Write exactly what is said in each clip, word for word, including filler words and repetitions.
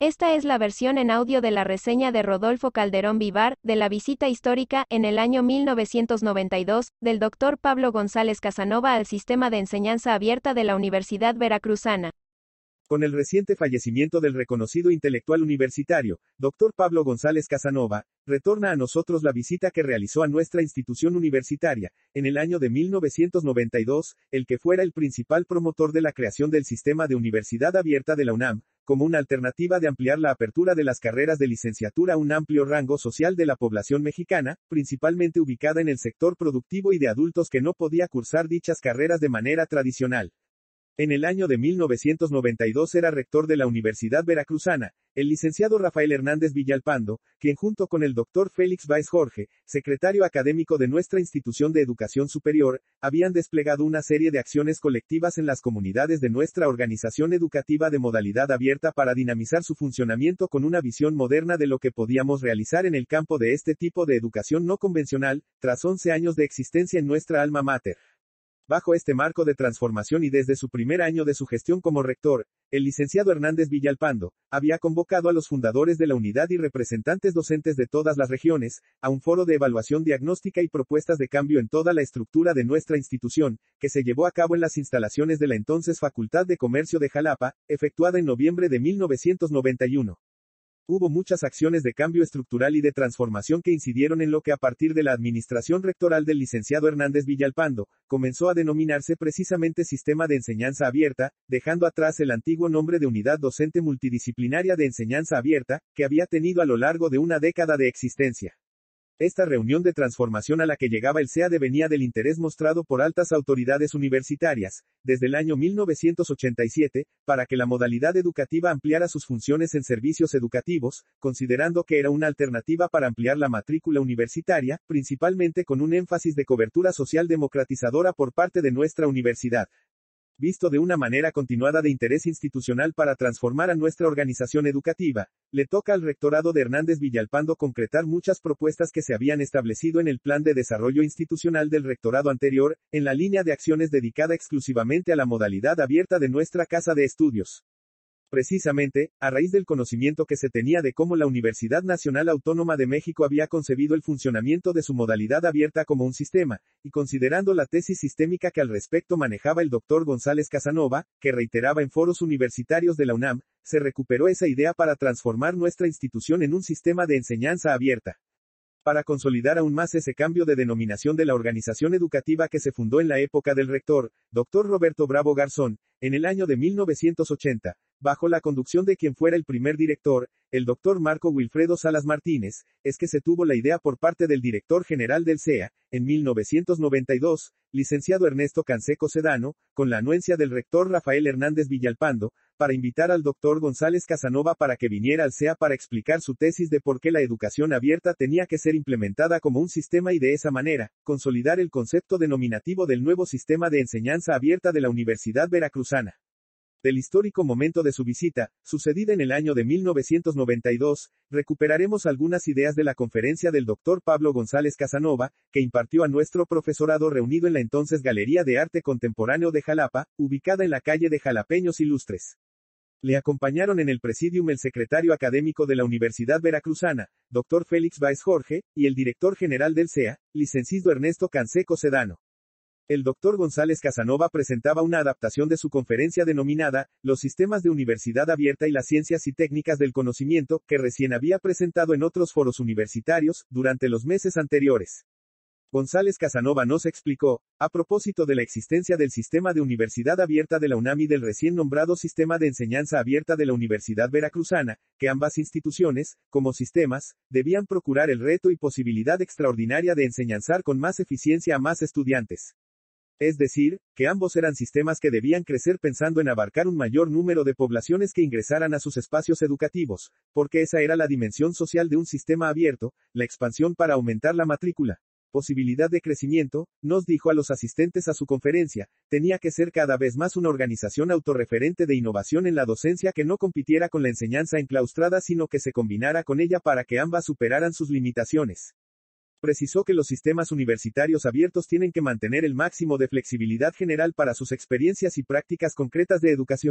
Esta es la versión en audio de la reseña de Rodolfo Calderón Vivar, de la visita histórica, en el año mil novecientos noventa y dos, del doctor Pablo González Casanova al sistema de enseñanza abierta de la Universidad Veracruzana. Con el reciente fallecimiento del reconocido intelectual universitario, doctor Pablo González Casanova, retorna a nosotros la visita que realizó a nuestra institución universitaria, en el año de mil novecientos noventa y dos, el que fuera el principal promotor de la creación del sistema de universidad abierta de la UNAM, como una alternativa de ampliar la apertura de las carreras de licenciatura a un amplio rango social de la población mexicana, principalmente ubicada en el sector productivo y de adultos que no podía cursar dichas carreras de manera tradicional. En el año de mil novecientos noventa y dos era rector de la Universidad Veracruzana, el licenciado Rafael Hernández Villalpando, quien junto con el doctor Félix Báez Jorge, secretario académico de nuestra institución de educación superior, habían desplegado una serie de acciones colectivas en las comunidades de nuestra organización educativa de modalidad abierta para dinamizar su funcionamiento con una visión moderna de lo que podíamos realizar en el campo de este tipo de educación no convencional, tras once años de existencia en nuestra alma mater. Bajo este marco de transformación y desde su primer año de su gestión como rector, el licenciado Hernández Villalpando había convocado a los fundadores de la unidad y representantes docentes de todas las regiones, a un foro de evaluación diagnóstica y propuestas de cambio en toda la estructura de nuestra institución, que se llevó a cabo en las instalaciones de la entonces Facultad de Comercio de Jalapa, efectuada en noviembre de mil novecientos noventa y uno. Hubo muchas acciones de cambio estructural y de transformación que incidieron en lo que a partir de la administración rectoral del licenciado Hernández Villalpando, comenzó a denominarse precisamente Sistema de Enseñanza Abierta, dejando atrás el antiguo nombre de Unidad Docente Multidisciplinaria de Enseñanza Abierta, que había tenido a lo largo de una década de existencia. Esta reunión de transformación a la que llegaba el C E A devenía del interés mostrado por altas autoridades universitarias, desde el año mil novecientos ochenta y siete, para que la modalidad educativa ampliara sus funciones en servicios educativos, considerando que era una alternativa para ampliar la matrícula universitaria, principalmente con un énfasis de cobertura social democratizadora por parte de nuestra universidad. Visto de una manera continuada de interés institucional para transformar a nuestra organización educativa, le toca al rectorado de Hernández Villalpando concretar muchas propuestas que se habían establecido en el plan de desarrollo institucional del rectorado anterior, en la línea de acciones dedicada exclusivamente a la modalidad abierta de nuestra casa de estudios. Precisamente, a raíz del conocimiento que se tenía de cómo la Universidad Nacional Autónoma de México había concebido el funcionamiento de su modalidad abierta como un sistema, y considerando la tesis sistémica que al respecto manejaba el doctor González Casanova, que reiteraba en foros universitarios de la UNAM, se recuperó esa idea para transformar nuestra institución en un sistema de enseñanza abierta. Para consolidar aún más ese cambio de denominación de la organización educativa que se fundó en la época del rector, doctor Roberto Bravo Garzón, en el año de mil novecientos ochenta, bajo la conducción de quien fuera el primer director, el doctor Marco Wilfredo Salas Martínez, es que se tuvo la idea por parte del director general del C E A, en mil novecientos noventa y dos, licenciado Ernesto Canseco Sedano, con la anuencia del rector Rafael Hernández Villalpando, para invitar al doctor González Casanova para que viniera al C E A para explicar su tesis de por qué la educación abierta tenía que ser implementada como un sistema y de esa manera, consolidar el concepto denominativo del nuevo sistema de enseñanza abierta de la Universidad Veracruzana. Del histórico momento de su visita, sucedida en el año de mil novecientos noventa y dos, recuperaremos algunas ideas de la conferencia del doctor Pablo González Casanova, que impartió a nuestro profesorado reunido en la entonces Galería de Arte Contemporáneo de Jalapa, ubicada en la calle de Jalapeños Ilustres. Le acompañaron en el presidium el secretario académico de la Universidad Veracruzana, doctor Félix Báez Jorge, y el director general del C E A, licenciado Ernesto Canseco Sedano. El doctor González Casanova presentaba una adaptación de su conferencia denominada, Los sistemas de universidad abierta y las ciencias y técnicas del conocimiento, que recién había presentado en otros foros universitarios, durante los meses anteriores. González Casanova nos explicó, a propósito de la existencia del sistema de universidad abierta de la UNAM y del recién nombrado sistema de enseñanza abierta de la Universidad Veracruzana, que ambas instituciones, como sistemas, debían procurar el reto y posibilidad extraordinaria de enseñanzar con más eficiencia a más estudiantes. Es decir, que ambos eran sistemas que debían crecer pensando en abarcar un mayor número de poblaciones que ingresaran a sus espacios educativos, porque esa era la dimensión social de un sistema abierto, la expansión para aumentar la matrícula. Posibilidad de crecimiento, nos dijo a los asistentes a su conferencia, tenía que ser cada vez más una organización autorreferente de innovación en la docencia que no compitiera con la enseñanza enclaustrada sino que se combinara con ella para que ambas superaran sus limitaciones. Precisó que los sistemas universitarios abiertos tienen que mantener el máximo de flexibilidad general para sus experiencias y prácticas concretas de educación.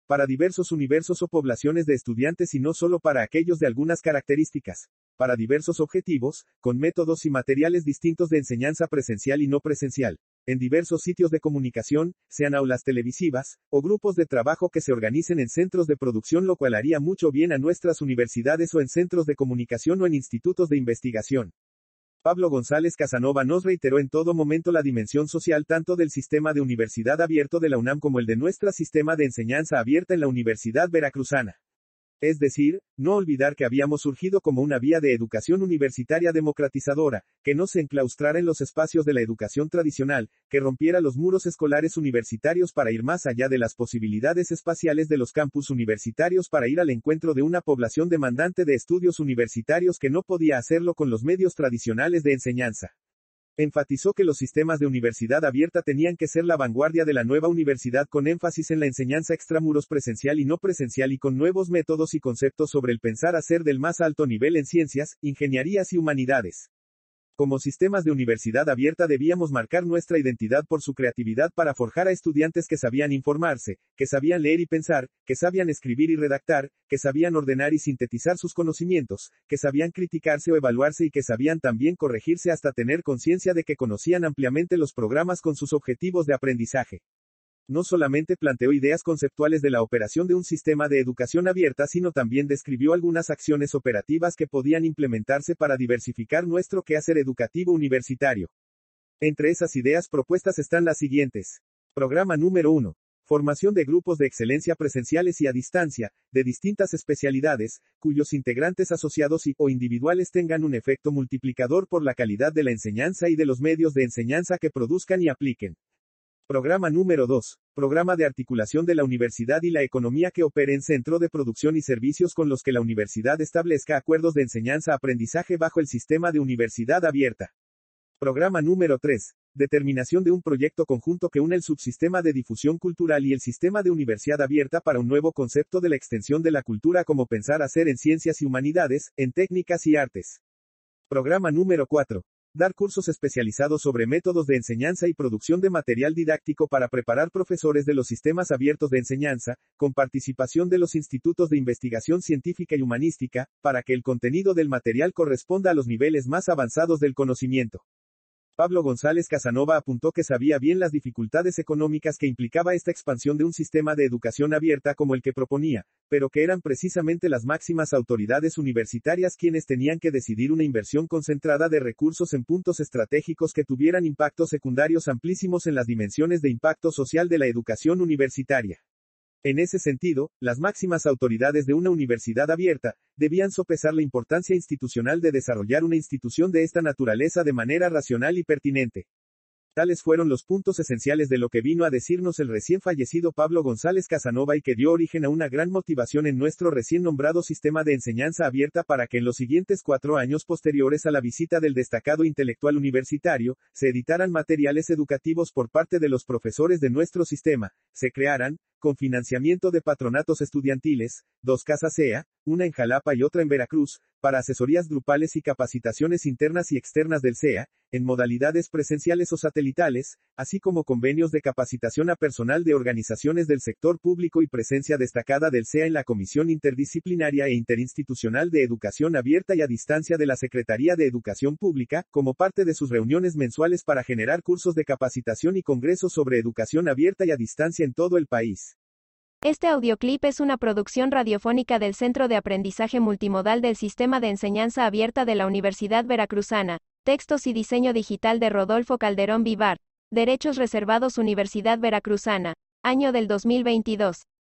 para diversos universos o poblaciones de estudiantes y no solo para aquellos de algunas características, para diversos objetivos, con métodos y materiales distintos de enseñanza presencial y no presencial, en diversos sitios de comunicación, sean aulas televisivas, o grupos de trabajo que se organicen en centros de producción, lo cual haría mucho bien a nuestras universidades o en centros de comunicación o en institutos de investigación. Pablo González Casanova nos reiteró en todo momento la dimensión social tanto del sistema de universidad abierto de la UNAM como el de nuestro sistema de enseñanza abierta en la Universidad Veracruzana. Es decir, no olvidar que habíamos surgido como una vía de educación universitaria democratizadora, que no se enclaustrara en los espacios de la educación tradicional, que rompiera los muros escolares universitarios para ir más allá de las posibilidades espaciales de los campus universitarios para ir al encuentro de una población demandante de estudios universitarios que no podía hacerlo con los medios tradicionales de enseñanza. Enfatizó que los sistemas de universidad abierta tenían que ser la vanguardia de la nueva universidad con énfasis en la enseñanza extramuros presencial y no presencial y con nuevos métodos y conceptos sobre el pensar hacer del más alto nivel en ciencias, ingenierías y humanidades. Como sistemas de universidad abierta debíamos marcar nuestra identidad por su creatividad para forjar a estudiantes que sabían informarse, que sabían leer y pensar, que sabían escribir y redactar, que sabían ordenar y sintetizar sus conocimientos, que sabían criticarse o evaluarse y que sabían también corregirse hasta tener conciencia de que conocían ampliamente los programas con sus objetivos de aprendizaje. No solamente planteó ideas conceptuales de la operación de un sistema de educación abierta, sino también describió algunas acciones operativas que podían implementarse para diversificar nuestro quehacer educativo universitario. Entre esas ideas propuestas están las siguientes. Programa número uno. Formación de grupos de excelencia presenciales y a distancia, de distintas especialidades, cuyos integrantes asociados y o individuales tengan un efecto multiplicador por la calidad de la enseñanza y de los medios de enseñanza que produzcan y apliquen. Programa número dos. Programa de articulación de la universidad y la economía que opere en centro de producción y servicios con los que la universidad establezca acuerdos de enseñanza-aprendizaje bajo el sistema de universidad abierta. Programa número tres. Determinación de un proyecto conjunto que une el subsistema de difusión cultural y el sistema de universidad abierta para un nuevo concepto de la extensión de la cultura como pensar hacer en ciencias y humanidades, en técnicas y artes. Programa número cuatro. Dar cursos especializados sobre métodos de enseñanza y producción de material didáctico para preparar profesores de los sistemas abiertos de enseñanza, con participación de los institutos de investigación científica y humanística, para que el contenido del material corresponda a los niveles más avanzados del conocimiento. Pablo González Casanova apuntó que sabía bien las dificultades económicas que implicaba esta expansión de un sistema de educación abierta como el que proponía, pero que eran precisamente las máximas autoridades universitarias quienes tenían que decidir una inversión concentrada de recursos en puntos estratégicos que tuvieran impactos secundarios amplísimos en las dimensiones de impacto social de la educación universitaria. En ese sentido, las máximas autoridades de una universidad abierta, debían sopesar la importancia institucional de desarrollar una institución de esta naturaleza de manera racional y pertinente. Tales fueron los puntos esenciales de lo que vino a decirnos el recién fallecido Pablo González Casanova y que dio origen a una gran motivación en nuestro recién nombrado sistema de enseñanza abierta para que en los siguientes cuatro años posteriores a la visita del destacado intelectual universitario, se editaran materiales educativos por parte de los profesores de nuestro sistema, se crearan, con financiamiento de patronatos estudiantiles, dos casas E A, una en Jalapa y otra en Veracruz, para asesorías grupales y capacitaciones internas y externas del C E A, en modalidades presenciales o satelitales, así como convenios de capacitación a personal de organizaciones del sector público y presencia destacada del C E A en la Comisión Interdisciplinaria e Interinstitucional de Educación Abierta y a Distancia de la Secretaría de Educación Pública, como parte de sus reuniones mensuales para generar cursos de capacitación y congresos sobre educación abierta y a distancia en todo el país. Este audioclip es una producción radiofónica del Centro de Aprendizaje Multimodal del Sistema de Enseñanza Abierta de la Universidad Veracruzana. Textos y diseño digital de Rodolfo Calderón Vivar. Derechos reservados Universidad Veracruzana. Año del dos mil veintidós.